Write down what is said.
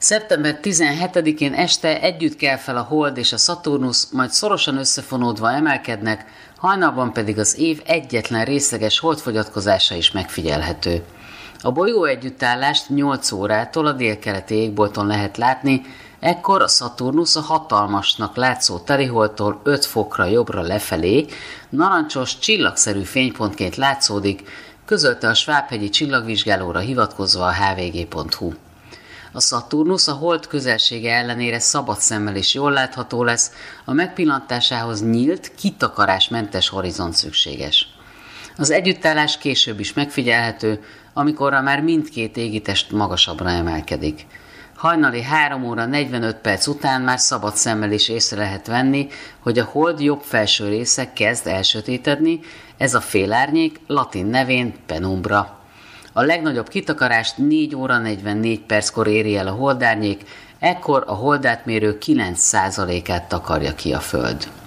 Szeptember 17-én este együtt kel fel a Hold és a Szaturnusz, majd szorosan összefonódva emelkednek, hajnalban pedig az év egyetlen részleges holdfogyatkozása is megfigyelhető. A bolygó együttállást 8 órától a délkeleti égbolton lehet látni, ekkor a Szaturnusz a hatalmasnak látszó teliholdtól 5 fokra jobbra lefelé narancsos, csillagszerű fénypontként látszódik, közölte a Svábhegyi csillagvizsgálóra hivatkozva a hvg.hu. A Szaturnusz a Hold közelsége ellenére szabad szemmel is jól látható lesz, a megpillantásához nyílt, kitakarásmentes horizont szükséges. Az együttállás később is megfigyelhető, amikorra már mindkét égitest magasabbra emelkedik. Hajnali 3 óra 45 perc után már szabad szemmel is észre lehet venni, hogy a Hold jobb felső része kezd elsötétedni, ez a félárnyék latin nevén penumbra. A legnagyobb kitakarást 4 óra 44 perckor éri el a holdárnyék, ekkor a holdátmérő 9%-át takarja ki a Föld.